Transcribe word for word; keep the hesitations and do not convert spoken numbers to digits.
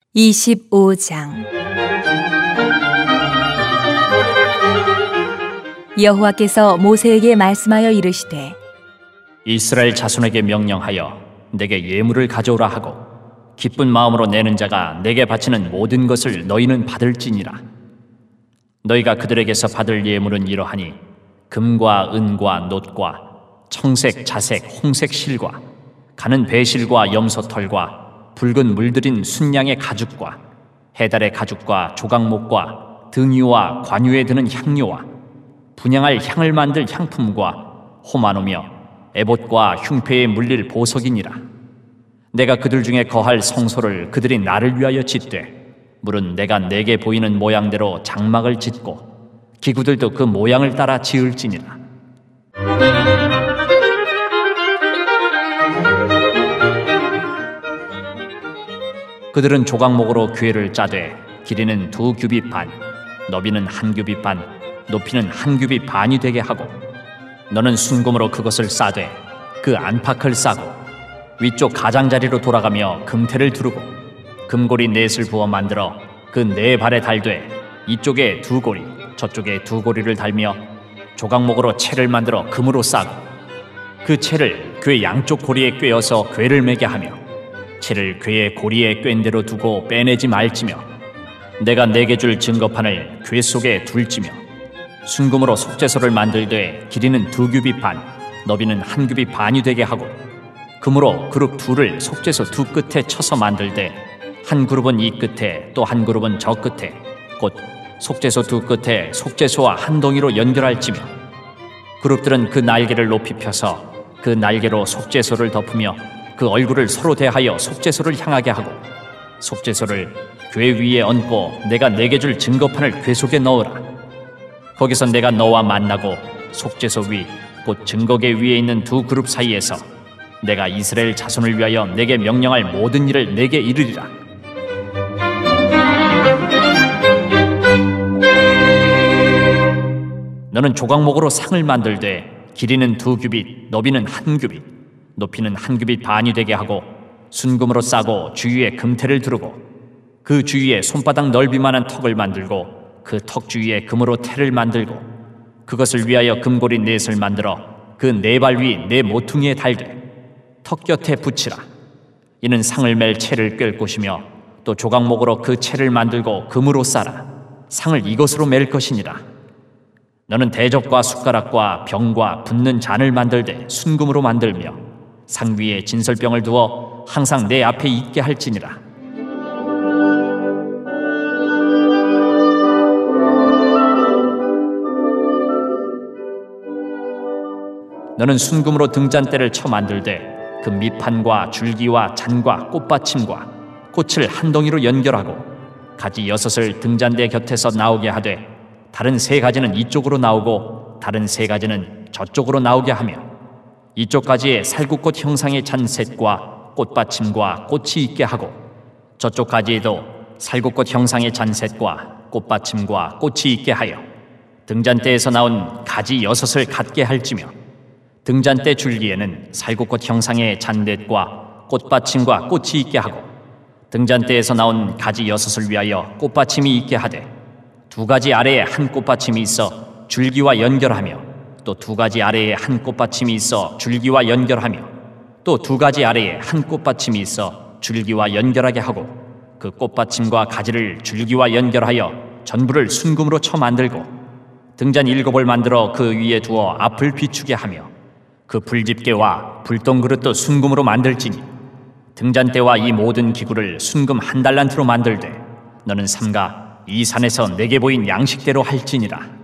이십오 장. 여호와께서 모세에게 말씀하여 이르시되 이스라엘 자손에게 명령하여 내게 예물을 가져오라 하고 기쁜 마음으로 내는 자가 내게 바치는 모든 것을 너희는 받을지니라. 너희가 그들에게서 받을 예물은 이러하니 금과 은과 놋과 청색, 자색, 홍색 실과 가는 배실과 염소털과 붉은 물들인 순양의 가죽과 해달의 가죽과 조각목과 등유와 관유에 드는 향료와 분향할 향을 만들 향품과 호마노며 에봇과 흉패에 물릴 보석이니라. 내가 그들 중에 거할 성소를 그들이 나를 위하여 짓되 물은 내가 내게 보이는 모양대로 장막을 짓고 기구들도 그 모양을 따라 지을지니라. 그들은 조각목으로 궤를 짜되 길이는 두 규빗 반, 너비는 한 규빗 반, 높이는 한 규빗 반이 되게 하고 너는 순금으로 그것을 싸되 그 안팎을 싸고 위쪽 가장자리로 돌아가며 금태를 두르고 금고리 넷을 부어 만들어 그 네 발에 달되 이쪽에 두 고리 저쪽에 두 고리를 달며 조각목으로 채를 만들어 금으로 싸고 그 채를 궤 양쪽 고리에 꿰어서 궤를 매게 하며 채를 궤의 고리에 꿰인 대로 두고 빼내지 말지며 내가 내게 줄 증거판을 궤 속에 둘지며 순금으로 속죄소를 만들되 길이는 두 규빗 반, 너비는 한 규빗 반이 되게 하고 금으로 그룹 둘을 속죄소 두 끝에 쳐서 만들되 한 그룹은 이 끝에 또 한 그룹은 저 끝에 곧 속죄소 두 끝에 속죄소와 한 덩이로 연결할지며 그룹들은 그 날개를 높이 펴서 그 날개로 속죄소를 덮으며 그 얼굴을 서로 대하여 속죄소를 향하게 하고 속죄소를 궤 위에 얹고 내가 내게 줄 증거판을 궤 속에 넣으라. 거기서 내가 너와 만나고 속죄소 위 곧 증거궤 위에 있는 두 그룹 사이에서 내가 이스라엘 자손을 위하여 내게 명령할 모든 일을 내게 이르리라. 너는 조각목으로 상을 만들되 길이는 두 규빗, 너비는 한 규빗, 높이는 한 규빗 반이 되게 하고 순금으로 싸고 주위에 금태를 두르고 그 주위에 손바닥 넓이만한 턱을 만들고 그 턱 주위에 금으로 태를 만들고 그것을 위하여 금고리 넷을 만들어 그 네 발 위 네 모퉁이에 달되 턱 곁에 붙이라. 이는 상을 맬 채를 꿰을 곳이며 또 조각목으로 그 채를 만들고 금으로 싸라. 상을 이것으로 맬 것이니라. 너는 대접과 숟가락과 병과 붓는 잔을 만들되 순금으로 만들며 상 위에 진설병을 두어 항상 내 앞에 있게 할지니라. 너는 순금으로 등잔대를 쳐 만들되 그 밑판과 줄기와 잔과 꽃받침과 꽃을 한 덩이로 연결하고 가지 여섯을 등잔대 곁에서 나오게 하되 다른 세 가지는 이쪽으로 나오고 다른 세 가지는 저쪽으로 나오게 하며 이쪽 가지에 살구꽃 형상의 잔셋과 꽃받침과 꽃이 있게 하고 저쪽 가지에도 살구꽃 형상의 잔셋과 꽃받침과 꽃이 있게 하여 등잔대에서 나온 가지 여섯을 갖게 할지며 등잔대 줄기에는 살구꽃 형상의 잔넷과 꽃받침과 꽃이 있게 하고 등잔대에서 나온 가지 여섯을 위하여 꽃받침이 있게 하되 두 가지 아래에 한 꽃받침이 있어 줄기와 연결하며 또 두 가지 아래에 한 꽃받침이 있어 줄기와 연결하며 또 두 가지 아래에 한 꽃받침이 있어 줄기와 연결하게 하고 그 꽃받침과 가지를 줄기와 연결하여 전부를 순금으로 쳐 만들고 등잔 일곱을 만들어 그 위에 두어 앞을 비추게 하며 그 불집게와 불똥그릇도 순금으로 만들지니 등잔대와 이 모든 기구를 순금 한 달란트로 만들되 너는 삼가 이 산에서 내게 보인 양식대로 할지니라.